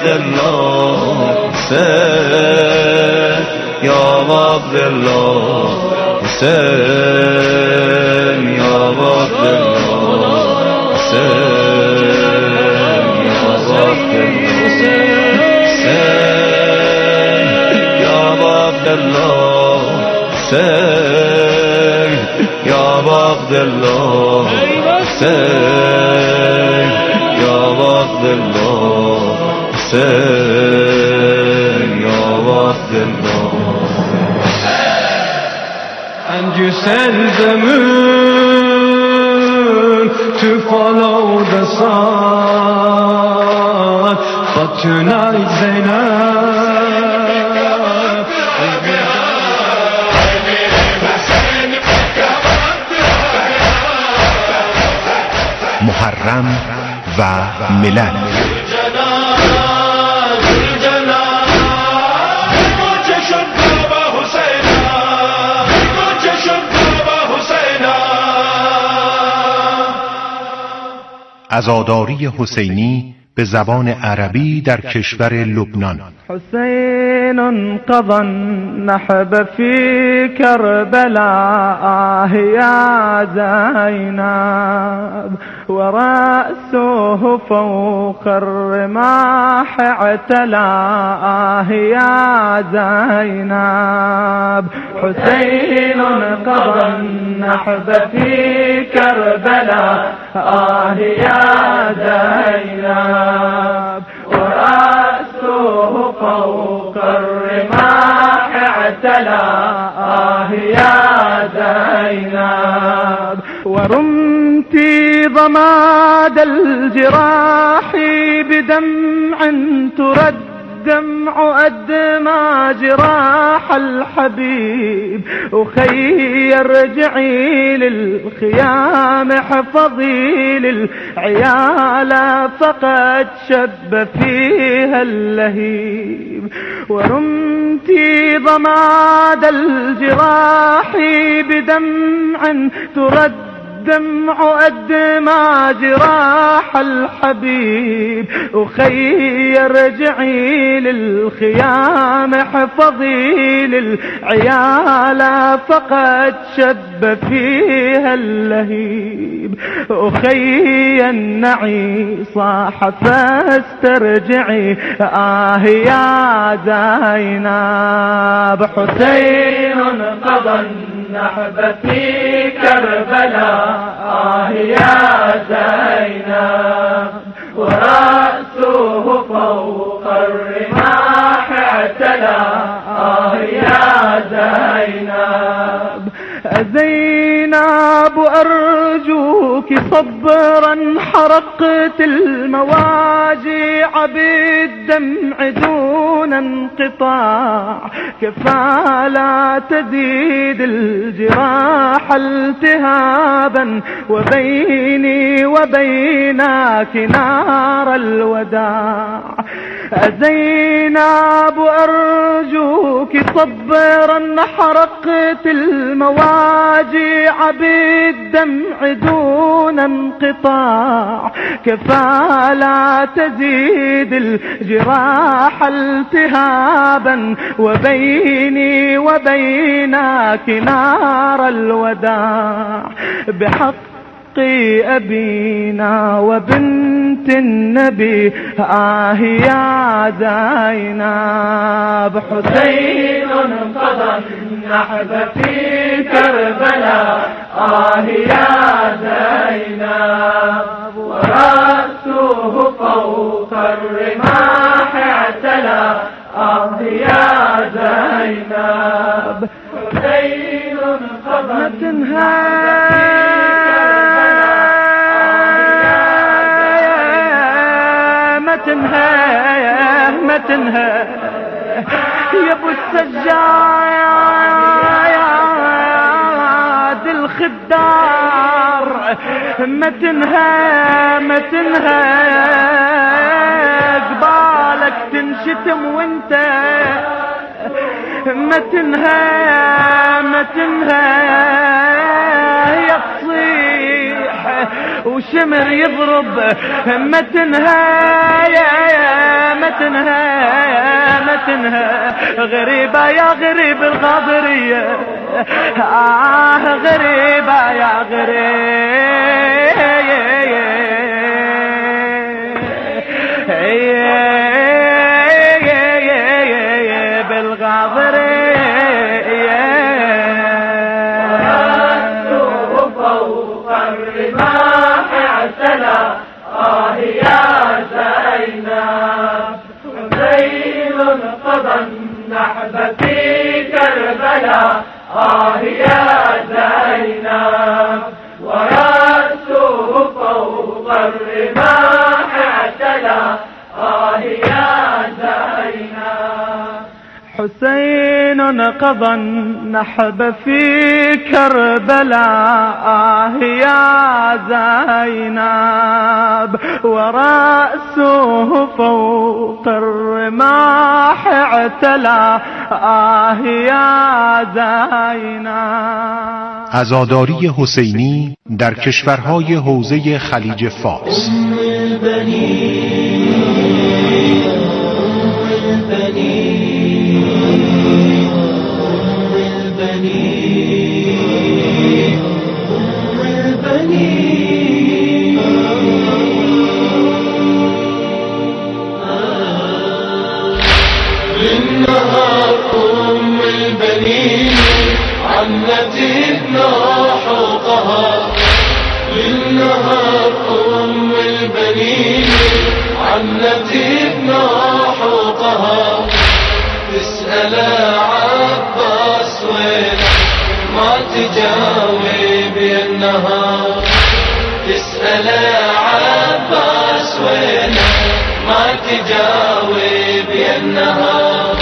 عبد الله حسين يا عبد الله حسين يا عبد الله حسين يا عبد الله حسين يا عبد الله حسين يا عبد الله حسين يا عبد الله. And you send the moon to follow the sun, but tonight Zainab محرم و ملل. عزاداری حسینی به زبان عربی در کشور لبنان. حسین قضى النحب في كربلاء يا زينب ورأسه فوق الرماح اعتلاه يا زينب. حسين قضى النحب في كربلاء يا زينب ورأسه فوق الرماح اعتلاه يا زينب. ورمت ضماد الجراح بدمع ترد دمع أدمى جراح الحبيب. أخي ارجعي للخيام احفظي للعيال فقد شب فيها اللهيب. ورمت ضماد الجراح بدمع ترد دمع أدمى جراح الحبيب. أخي ارجعي للخيام احفظي للعيال فقد شب فيها اللهيب. أخي النعي صاح فاسترجعي يا زينب. حسين قضى النحب في كربلاء يا زينب ورأسه فوق الرماح اعتلاه يا زينب. زينب أرجوك صبرا حرقت المواجع بالدمع دون انقطاع. كفى لا تزيد الجراح التهابا وبيني وبينك نار الوداع. زينب أرجوك صبرا حرقت المواجع بالدمع دون انقطاع. كفى لا تزيد الجراح التهابا وبيني وبينك نار الوداع. بحق أبينا وبنت النبي يا زينب. حسين قضى النحب في كربلاء يا زينب ورأسه فوق الرماح اعتلاه يا زينب. حسين قضى ما تنهى يا ابو السجاد الخدار. ما تنهى قبالك تنشتم وانت ما تنهى يا تصيح وشمر يضرب ما تنهى ما تنهى ما تنهى غريبة يا غريب الغاضرية غريبة يا غريب بالغاضرية فوق الرماح اعتلى يا زينب حسين قضى النحب في كربلاء يا زينب ورأسه فوق الرماح اعتلى يا زينب حسين قضى النحب في كربلاء يا زينب ورأسه فوق الرماح اعتلى يا زينب. عزاداری حسینی در کشورهای حوزه خلیج فارس. للنهار أم البنين عنتنا حوطها للنهار أم البنين عنتنا حوطها تسأل عباس وين ما تجاوب يا النهار تسأل عباس وين ما تجاوب يا النهار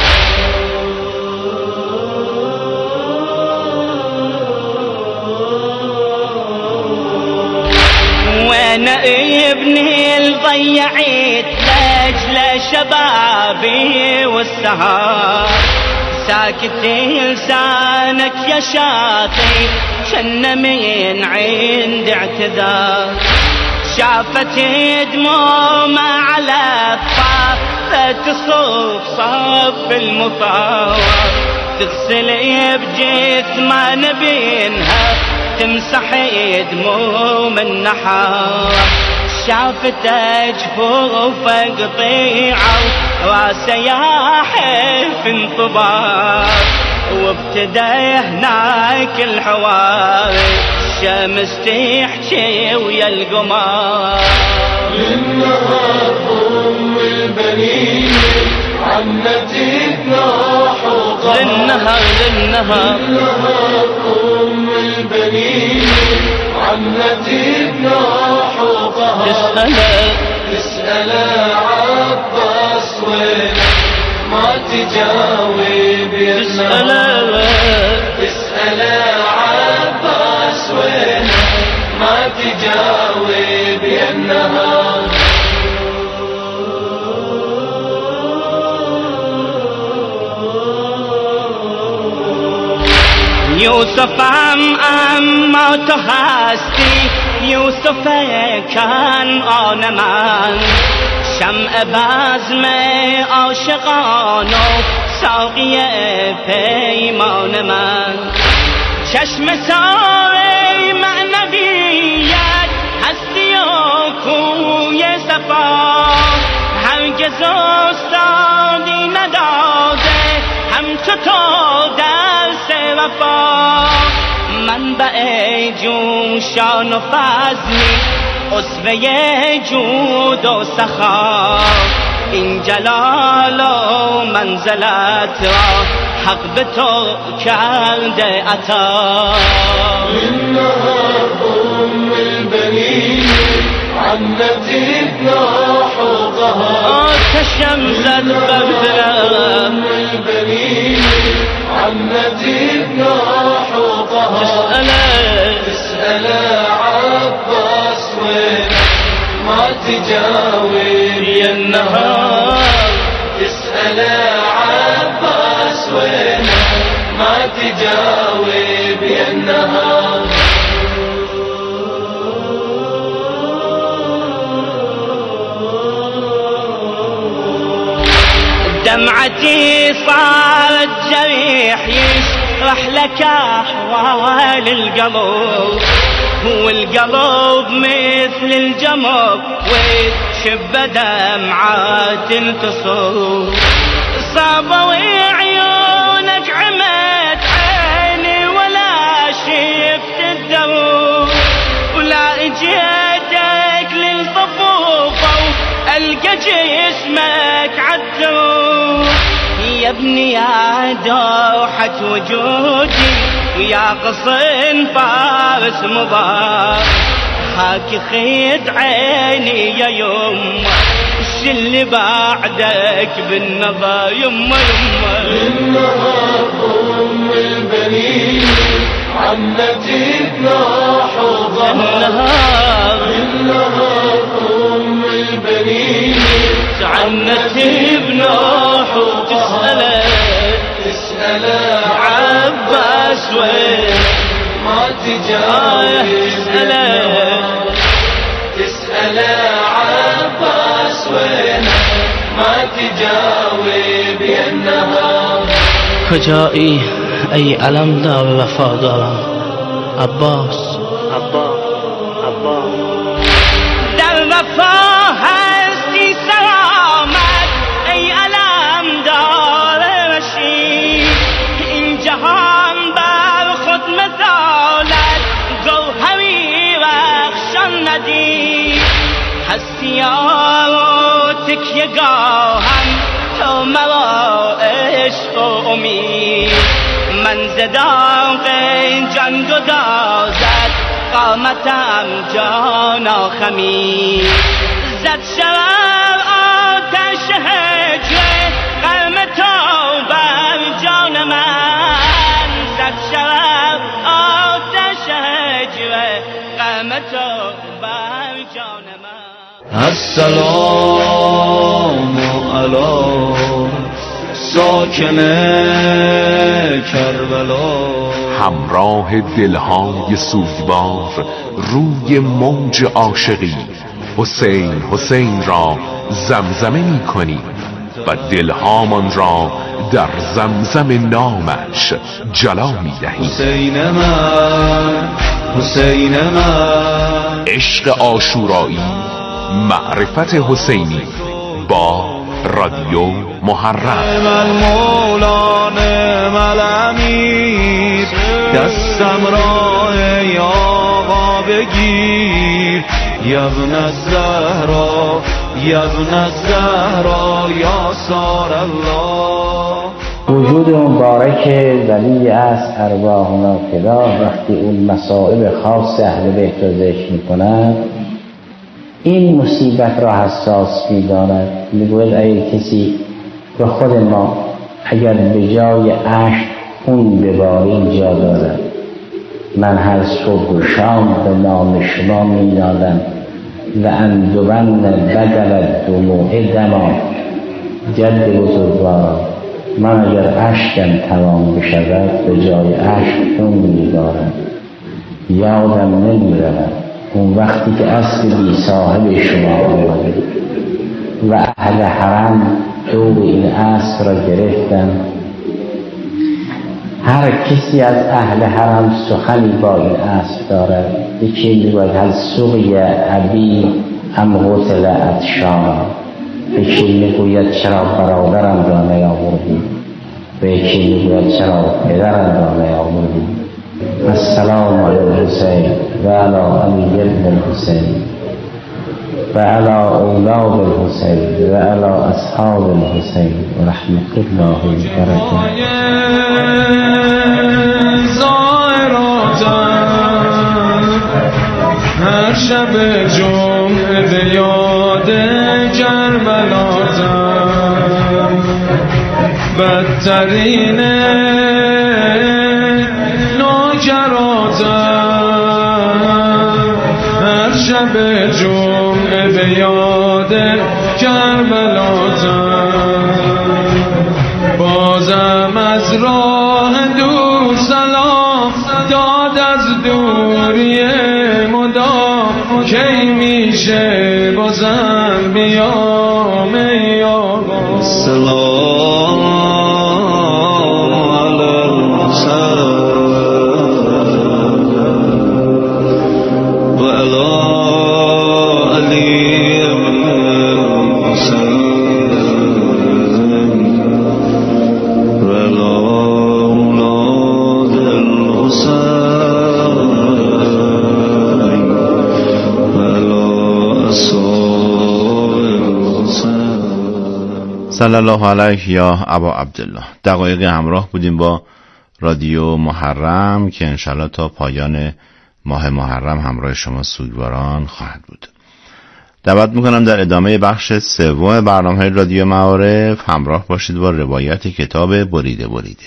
وانا ابني الضيعت لاجل شبابي والسهار ساكت لسانك يا شاطي كن من عند اعتذار شافت دموم على الطافة تصف صف المطاوع تغسل بجسمها نبينها تمسح دموم النحار شافت جفوفه قطيعة وراسه ياحف انطباع وابتدى هناك الحوار الشمس تحكي ويا القمر للنهار أم البنين عنتنا حوطها للنهار أم البنين عنتنا حوطها تسأل عباس وين ما تجاوب يا تسأل عباس وين ما تجاوب يا النهار يوسف ما تهستي يوسف كان أنا من شمع بازمه عاشقانو ساقیه پیمان من چشم ساره معنویت هستی و کوی صفا هرگز استادی نداده همچو تو درس وفا منبع جوشان و فضلی اسوه جود و سخا این جلال و منزلت را حق به تو کرده عطا للنهار أم البنين عنتنا حوطها آتشم زد بردرم أم البنين عنتنا حوطها تسأل عباس وين ما تجاوب يا النهار تسأل عباس وين ما تجاوب يا النهار دمعتي صارت جريح يشرح لك أحوال القلب، والقلب مثل الجمر وشب دمعات تنتصر. صابوا عيونك عمت عيني ولا شفت الدروب، ولا اجيتك للطفوفة ألقى جسمك عالدروب. يا ابني يا دوحة وجودي ويا غصن فارس مضى، هاك خيط عيني يا يمه الشل بعدك بالنظر يمه يمه. النهار أم البنين عمتي بنوح وظهر، النهار أم البنين عمتي بنوح وظهر. تسأله عباس وين ما تجاوب، تسأله عباس وين ما تجاوب يا النهار. کجایی ای علمدار وفادارم عباس، در وفا هستی سلامت ای علمدار رشید. این جهان بر خود مثالت گوهری رخشان ندید. هستی یار تکیه گاهم تو مرا عشق و امید. من ز داغ جان گدازد قامتم جانا خمید. زد شرر آتش هجر غم تو بر جان من. زد شرر آتش هجر غم تو بر جان من. السلام علی ساکن کربلا. همراه دلهای سوگوار روی موج عاشقی حسین حسین را زمزمه می کنیم و دلهامان را در زمزم نامش جلا می دهیم. حسین من، حسین من. عشق عاشورایی، معرفت حسینی با رادیو محرم. من مولان ملامیر دستم را ای آقا بگیر. یبن الزهرا یبن الزهرا یا سار الله. وجود مبارک ولی از ارواحنا فدا وقتی اون مصائب خاص اهل بیت را ذکر می‌کند این مصیبت را حساس می‌داند. میگوید اگه کسی به خود ما اگر به جای اشک خون بباری اینجا دارد، من هر صبح و شام به نام شما می‌نالم و اندوبن بدل دموع دما. جد بزرگوار، من اگر اشکم تمام بشود به جای اشک خون می‌بارم. یادم نمی‌رود اون وقتی که اصل بی صاحب شما آمده و اهل حرم دور این اصل را گرفتن. هر کسی از اهل حرم سخنی با این اصل دارد. یکی میگوید هل سقی ابی ام غسل عطشانا، یکی میگوید چرا برادرم را نیاوردی، و یکی میگوید چرا پدرم را نیاوردی. السلام علی الحسین و علی علی ابن الحسین و علی اولاد الحسین و علی اصحاب الحسین و رحمت الله وبرکاته. هر شب جمعه یاد کربلاتم، بدترین هر شب جمعه به یاد کربلاتم. بازم از راه دور سلام داد از دوری مدام. کی میشه بازم بیام ای آقا. سلام صلی الله علیه یا ابا عبدالله. دقایق همراه بودیم با رادیو محرم که انشالله تا پایان ماه محرم همراه شما سوگواران خواهد بود. دعوت میکنم در ادامه بخش سوم برنامه رادیو معارف همراه باشید با روایت کتاب بریده بریده.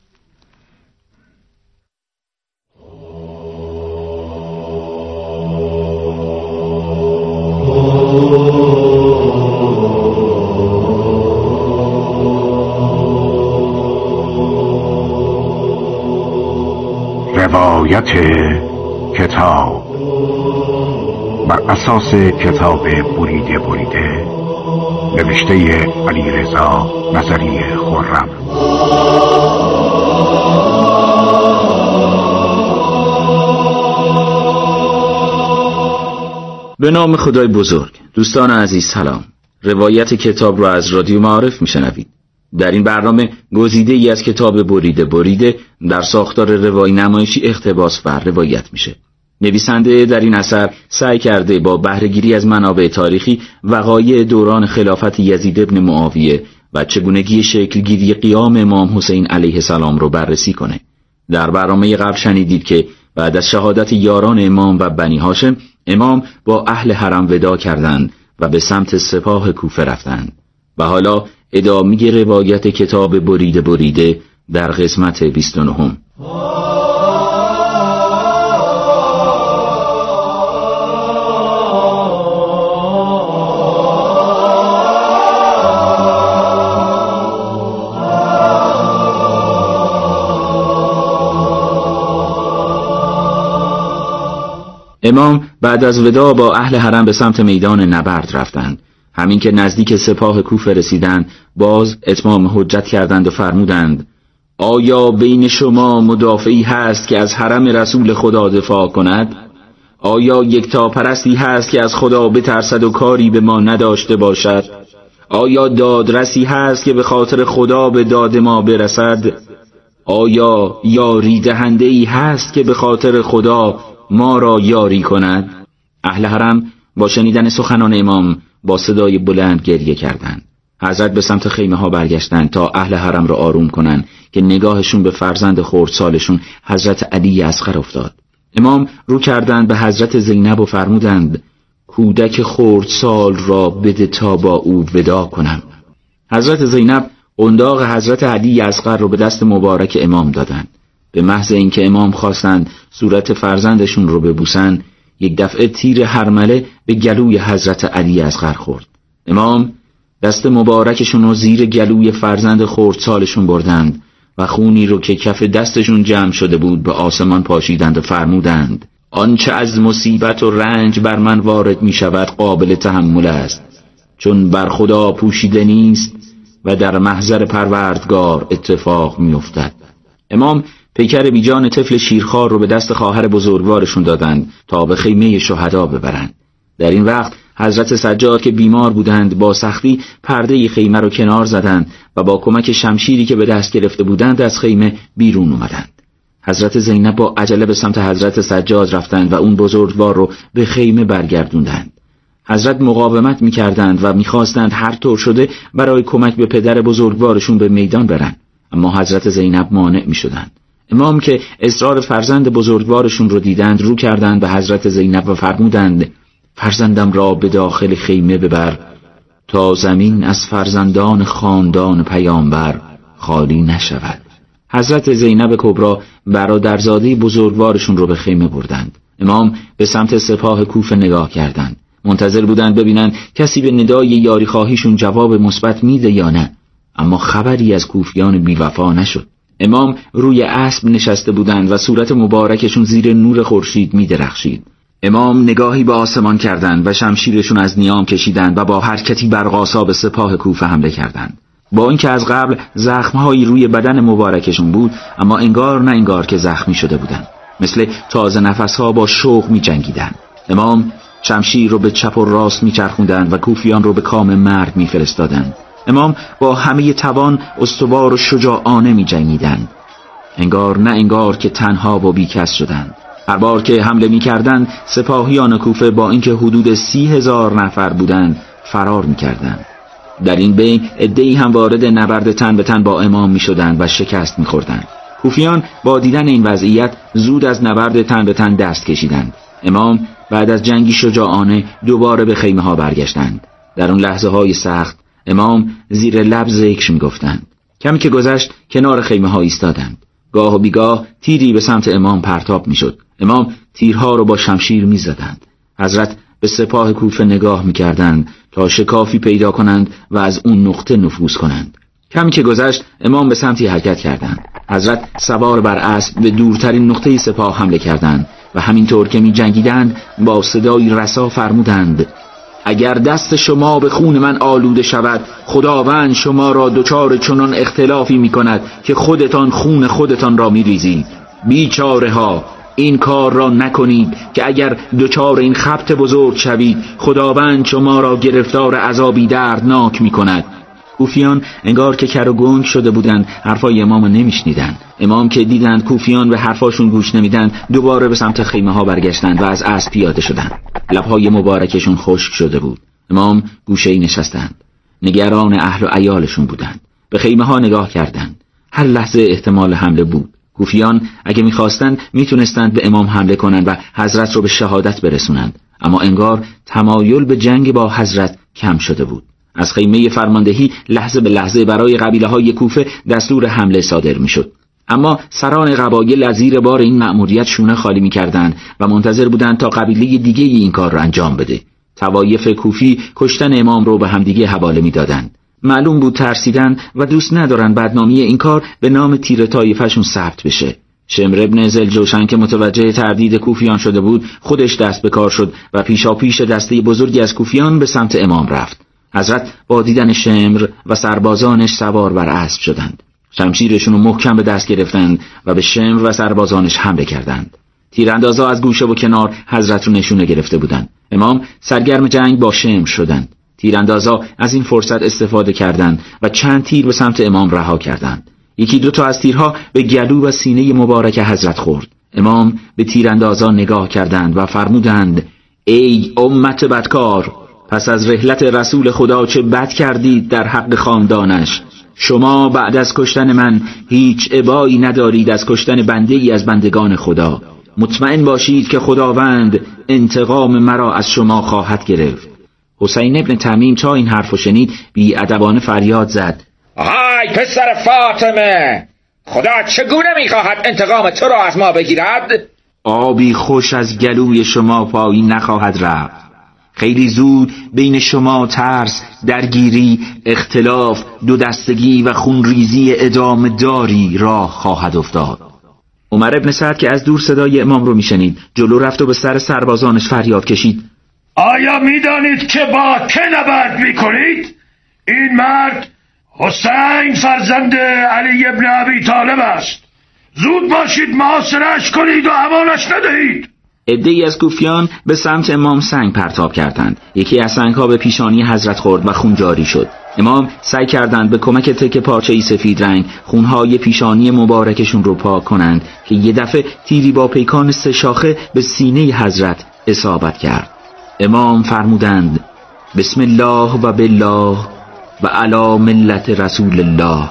روایت کتاب بر اساس کتاب بریده بریده نوشته علیرضا نظری خرم. به نام خدای بزرگ. دوستان عزیز سلام. روایت کتاب را از رادیو معارف میشنوید. در این برنامه گزیده ای از کتاب بریده بریده در ساختار روایی نمایشی اقتباس بر روایت میشه. نویسنده در این اثر سعی کرده با بهره‌گیری از منابع تاریخی وقایع دوران خلافت یزید ابن معاویه و چگونگی شکلگیری قیام امام حسین علیه السلام رو بررسی کنه. در برنامه قبل شنیدید که بعد از شهادت یاران امام و بنی هاشم، امام با اهل حرم وداع کردند و به سمت سپاه کوفه رفتند. و حالا ادامه روایت کتاب بریده بریده در قسمت 29. امام بعد از وداع با اهل حرم به سمت میدان نبرد رفتند. همین که نزدیک سپاه کوفه رسیدند، باز اتمام حجت کردند و فرمودند: آیا بین شما مدافعی هست که از حرم رسول خدا دفاع کند؟ آیا یکتاپرستی هست که از خدا بترسد و کاری به ما نداشته باشد؟ آیا دادرسی هست که به خاطر خدا به داد ما برسد؟ آیا یاری دهنده‌ای هست که به خاطر خدا ما را یاری کند؟ اهل حرم با شنیدن سخنان امام با صدای بلند گریه کردند. حضرت به سمت خیمه ها برگشتند تا اهل حرم را آروم کنند که نگاهشون به فرزند خردسالشون حضرت علی اصغر افتاد. امام رو کردند به حضرت زینب و فرمودند: کودک خردسال را بده تا با او وداع کنم. حضرت زینب قنداق حضرت علی اصغر را به دست مبارک امام دادند. به محض اینکه امام خواستند صورت فرزندشون رو ببوسند، یک دفعه تیر هرمله به گلوی حضرت علی اصغر خورد. امام دست مبارکشون رو زیر گلوی فرزند خردسالشون بردند و خونی رو که کف دستشون جمع شده بود به آسمان پاشیدند و فرمودند: آنچه از مصیبت و رنج بر من وارد می شود قابل تحمل است، چون بر خدا پوشیده نیست و در محضر پروردگار اتفاق می افتد. امام پیکر بیجان طفل شیرخوار رو به دست خواهر بزرگوارشون دادند تا به خیمه شهدا ببرند. در این وقت حضرت سجاد که بیمار بودند با سختی پرده خیمه رو کنار زدند و با کمک شمشیری که به دست گرفته بودند از خیمه بیرون اومدند. حضرت زینب با عجله به سمت حضرت سجاد رفتند و اون بزرگوار رو به خیمه برگردوندند. حضرت مقاومت می‌کردند و می‌خواستند هر طور شده برای کمک به پدر بزرگوارشون به میدان برن، اما حضرت زینب مانع می‌شدند. امام که اصرار فرزند بزرگوارشون رو دیدند رو کردند به حضرت زینب و فرمودند: فرزندم را به داخل خیمه ببر تا زمین از فرزندان خاندان پیامبر خالی نشود. حضرت زینب کبرا برادرزاده بزرگوارشون رو به خیمه بردند. امام به سمت سپاه کوفه نگاه کردند. منتظر بودند ببینند کسی به ندای یاری خواهیشون جواب مثبت میده یا نه، اما خبری از کوفیان بی‌وفا نشد. امام روی اسب نشسته بودند و صورت مبارکشون زیر نور خورشید می‌درخشید. امام نگاهی به آسمان کردند و شمشیرشون از نیام کشیدند و با حرکتی برق‌آسا به سپاه کوفه حمله کردند. با اینکه از قبل زخم‌هایی روی بدن مبارکشون بود، اما انگار نه انگار که زخمی شده بودند. مثل تازه نفس‌ها با شوق می‌جنگیدند. امام شمشیر رو به چپ و راست می‌چرخوندند و کوفیان رو به کام مرگ می‌فرستادند. امام با همه توان استوار و شجاعانه می‌جنگیدند. انگار نه انگار که تنها و بیکس شدند. هر بار که حمله می‌کردند سپاهیان کوفه با اینکه حدود 30,000 نفر بودند فرار می‌کردند. در این بین عده‌ای هم وارد نبرد تن به تن با امام می‌شدند و شکست می‌خوردند. کوفیان با دیدن این وضعیت زود از نبرد تن به تن دست کشیدند. امام بعد از جنگی شجاعانه دوباره به خیمه ها برگشتند. در اون لحظه های سخت امام زیر لب ذکر می‌گفتند. کمی که گذشت کنار خیمه ها ایستادند. گاه و بیگاه تیری به سمت امام پرتاب می‌شد. امام تیرها رو با شمشیر می‌زدند. حضرت به سپاه کوفه نگاه می‌کردند تا شکافی پیدا کنند و از اون نقطه نفوذ کنند. کمی که گذشت امام به سمتی حرکت کردند. حضرت سوار بر اسب به دورترین نقطه سپاه حمله کردند و همینطور که می جنگیدند با صدای رسا فرمودند: اگر دست شما به خون من آلوده شود، خداوند شما را دچار چنان اختلافی می کند که خودتان خون خودتان را می ریزید. بیچاره ها، این کار را نکنید که اگر دچار این خبط بزرگ شوید، خداوند شما را گرفتار عذابی دردناک می کند. کوفیان انگار که کر و گنگ شده بودند، حرفای امام نمیشنیدند. امام که دیدند کوفیان به حرفاشون گوش نمیدن، دوباره به سمت خیمه ها برگشتند و از اسب پیاده شدند. لبهای مبارکشون خشک شده بود. امام گوشه‌ای نشستند. نگران اهل و عیالشون بودند. به خیمه ها نگاه کردند. هر لحظه احتمال حمله بود. کوفیان اگه میخواستند میتونستند به امام حمله کنند و حضرت رو به شهادت برسونند، اما انگار تمایل به جنگ با حضرت کم شده بود. از خیمه فرماندهی لحظه به لحظه برای قبیله‌های کوفه دستور حمله صادر می‌شد. اما سران قبایل از زیر بار این مأموریت شونه خالی می‌کردند و منتظر بودند تا قبیله دیگه این کار را انجام بده. طوایف کوفی کشتن امام رو به همدیگه حواله می‌دادند. معلوم بود ترسیدن و دوست ندارن بدنامی این کار به نام تیر طایفه‌شون ثبت بشه. شمر ابن ذوالجوشن که متوجه تردید کوفیان شده بود، خودش دست به کار شد و پیشاپیش دسته بزرگی از کوفیان به سمت امام رفت. حضرت با دیدن شمر و سربازانش سوار بر اسب شدند. شمشیرشون رو محکم به دست گرفتند و به شمر و سربازانش حمله کردند. تیراندازا از گوشه و کنار حضرت رو نشونه گرفته بودند. امام سرگرم جنگ با شمر شدند. تیراندازا از این فرصت استفاده کردند و چند تیر به سمت امام رها کردند. یکی دو تا از تیرها به گلو و سینه مبارک حضرت خورد. امام به تیراندازا نگاه کردند و فرمودند: ای امت بدکار، پس از رحلت رسول خدا چه بد کردید در حق خاندانش. شما بعد از کشتن من هیچ ابایی ندارید از کشتن بنده ای از بندگان خدا. مطمئن باشید که خداوند انتقام مرا از شما خواهد گرفت. حسین ابن تمیم تا این حرفو شنید بی ادبانه فریاد زد: آی پسر فاطمه، خدا چگونه میخواهد انتقام تو را از ما بگیرد؟ آبی خوش از گلوی شما پایین نخواهد رفت. خیلی زود بین شما ترس، درگیری، اختلاف، دو دستگی و خونریزی ادامه داری راه خواهد افتاد. عمر ابن سعد که از دور صدای امام رو میشنید جلو رفت و به سر سربازانش فریاد کشید: آیا میدانید که با که نبرد میکنید؟ این مرد حسین فرزند علی ابن ابی طالب است. زود باشید محاصره‌اش کنید و امانش ندهید. عده‌ای از کوفیان به سمت امام سنگ پرتاب کردند. یکی از سنگ‌ها به پیشانی حضرت خورد و خون جاری شد. امام سعی کردند به کمک تکه پارچه‌ای سفید رنگ خونهای پیشانی مبارکشون رو پاک کنند که یه دفعه تیری با پیکان 3 شاخه به سینه حضرت اصابت کرد. امام فرمودند: بسم الله و بالله و علی ملت رسول الله.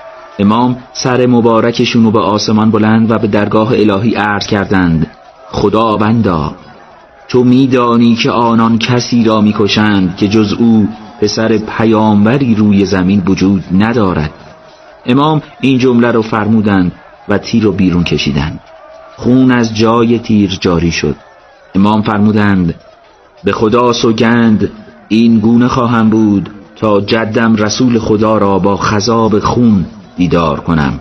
امام سر مبارکشون رو به آسمان بلند و به درگاه الهی عرض کردند: خداوندا، تو میدانی که آنان کسی را میکشند که جز او پسر پیامبری روی زمین وجود ندارد. امام این جمله رو فرمودند و تیر رو بیرون کشیدند. خون از جای تیر جاری شد. امام فرمودند: به خدا سوگند این گونه خواهم بود تا جدم رسول خدا را با خضاب خون دیدار کنم.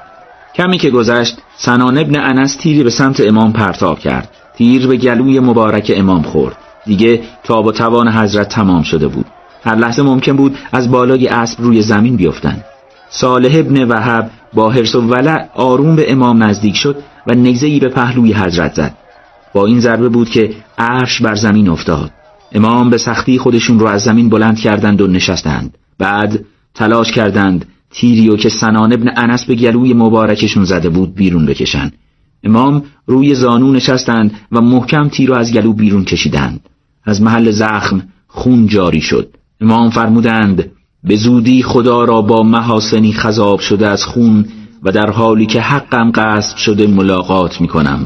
کمی که گذشت سنان ابن انس تیری به سمت امام پرتاب کرد. تیر به گلوی مبارک امام خورد. دیگه تاب و توان حضرت تمام شده بود. هر لحظه ممکن بود از بالای اسب روی زمین بیفتند. صالح ابن وهب با حرص و ولع آروم به امام نزدیک شد و نیزه‌ای به پهلوی حضرت زد. با این ضربه بود که عرش بر زمین افتاد. امام به سختی خودشون رو از زمین بلند کردند و نشستند. بعد تلاش کردند تیریو که سنان ابن انس به گلوی مبارکشون زده بود بیرون بکشن. امام روی زانو نشستند و محکم تیرو از گلو بیرون کشیدند. از محل زخم خون جاری شد. امام فرمودند: به زودی خدا را با محاسنی خضاب شده از خون و در حالی که حقم غصب شده ملاقات می کنم.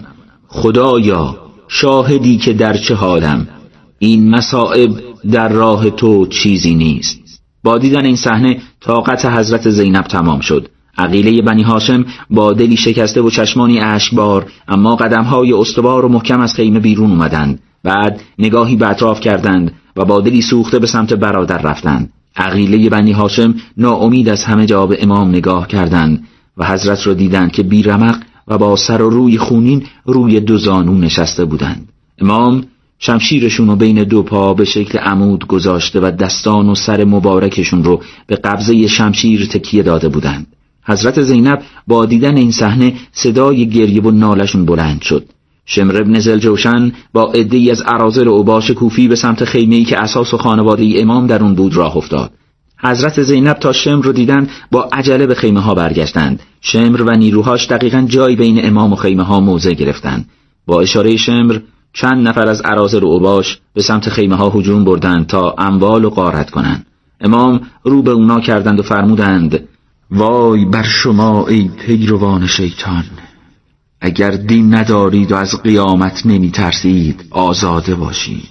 خدایا شاهدی که در چه حالم، این مصائب در راه تو چیزی نیست. با دیدن این صحنه طاقت حضرت زینب تمام شد. عقیله بنی هاشم با دلی شکسته و چشمانی اشکبار اما قدمهای استوار و محکم از خیمه بیرون اومدند. بعد نگاهی به اطراف کردند و با دلی سوخته به سمت برادر رفتند. عقیله بنی هاشم ناامید از همه جا به امام نگاه کردند و حضرت را دیدند که بیرمق و با سر و روی خونین روی دو زانو نشسته بودند. امام شمشیرشون رو بین دو پا به شکل عمود گذاشته و دستان و سر مبارکشون رو به قبضه شمشیر تکیه داده بودند. حضرت زینب با دیدن این صحنه صدای گریه و نالشون بلند شد. شمر ابن ذوالجوشن با عده‌ای از اراذل و اوباش کوفی به سمت خیمه‌ای که اساس و خانواده امام در اون بود راه افتاد. حضرت زینب تا شمر رو دیدن با عجله به خیمه ها برگشتند. شمر و نیروهاش دقیقاً جای بین امام و خیمه ها موضع گرفتند. با اشاره شمر چند نفر از اراذل و اوباش به سمت خیمه ها هجوم بردند تا اموال و غارت کنند. امام رو به اونا کردند و فرمودند: وای بر شما ای پیروان شیطان، اگر دین ندارید و از قیامت نمی ترسید آزاده باشید.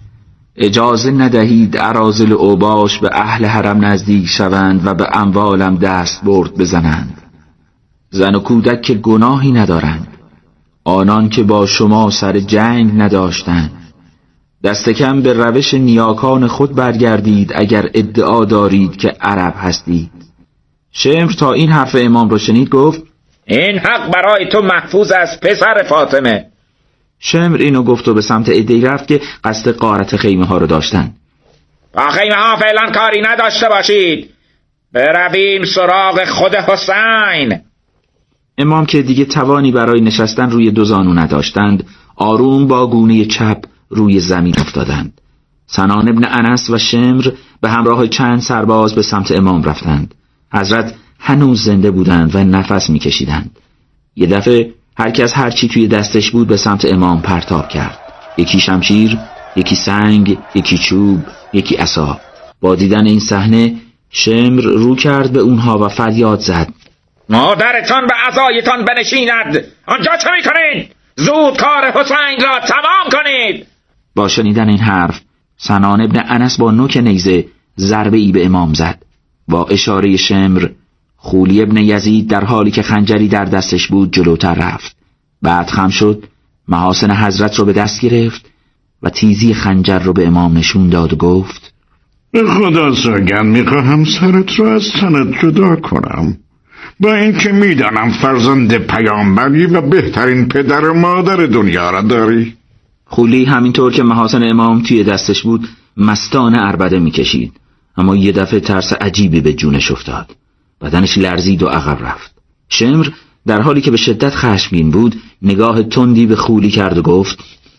اجازه ندهید اراذل و اوباش به اهل حرم نزدیک شوند و به اموالم دست برد بزنند. زن و کودک که گناهی ندارند، آنان که با شما سر جنگ نداشتند. دست کم به روش نیاکان خود برگردید اگر ادعا دارید که عرب هستید. شمر تا این حرف امام را شنید گفت: این حق برای تو محفوظ است پسر فاطمه. شمر اینو گفت و به سمت عده‌ای رفت که قصد غارت خیمه ها رو داشتن. با خیمه ها فعلا کاری نداشته باشید، برویم سراغ خود حسین. امام که دیگه توانی برای نشستن روی دو زانو نداشتند، آروم با گونه چپ روی زمین افتادند. سنان ابن انس و شمر به همراه چند سرباز به سمت امام رفتند. حضرت هنوز زنده بودند و نفس میکشیدند. یه دفعه هر کس هر چی توی دستش بود به سمت امام پرتاب کرد. یکی شمشیر، یکی سنگ، یکی چوب، یکی عصا. با دیدن این صحنه شمر رو کرد به اونها و فریاد زد: مادرتان به عزایتان بنشیند. آنجا چه میکنین؟ زود کار حسین را تمام کنید. با شنیدن این حرف سنان ابن انس با نوک نیزه ضربه ای به امام زد. با اشاره شمر خولی ابن یزید در حالی که خنجری در دستش بود جلوتر رفت. بعد خم شد، محاسن حضرت رو به دست گرفت و تیزی خنجر رو به امام نشون داد و گفت: به خدا سوگند میخواهم سرت رو از تنت جدا کنم، با اینکه میدانم فرزند پیامبری و بهترین پدر و مادر دنیا را داری. خولی همینطور که محاسن امام توی دستش بود مستانه عربده میکشید، اما یه دفعه ترس عجیبی به جونش افتاد. بدنش لرزید و عقب رفت. شمر در حالی که به شدت خشمگین بود نگاه تندی به خولی کرد و گفت: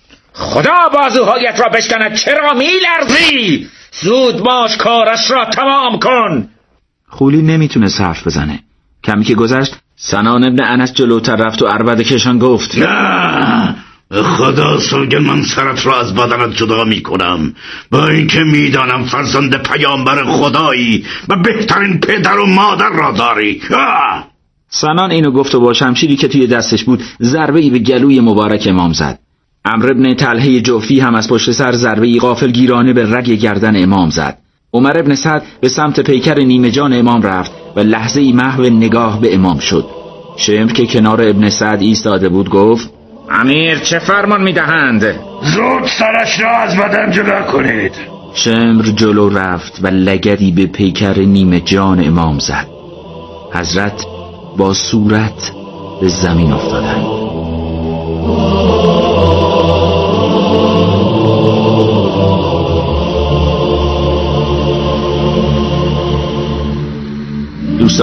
خدا بازوهایت را بشکند، چرا میلرزی؟ زود باش کارش را تمام کن. خولی نمیتونه حرف بزنه. کمی که گذشت سنان ابن انس جلوتر رفت و عربده کشان گفت: نه، خدا سوگن من سرت را از بدنت جدا میکنم، با اینکه میدانم فرزند پیامبر خدایی و بهترین پدر و مادر را داری. سنان اینو گفت و با شمشیری که توی دستش بود ضربه‌ای به گلوی مبارک امام زد. عمرو ابن طلحه جعفی هم از پشت سر ضربه‌ای غافلگیرانه به رگ گردن امام زد. عمر ابن سعد به سمت پیکر نیمه جان امام رفت و لحظه‌ای محو نگاه به امام شد. شمر که کنار ابن سعد ایستاده بود گفت: امیر چه فرمان میدهند؟ زود سرش را از بدن جدا کنید. شمر جلو رفت و لگدی به پیکر نیمه جان امام زد. حضرت با صورت به زمین افتادند.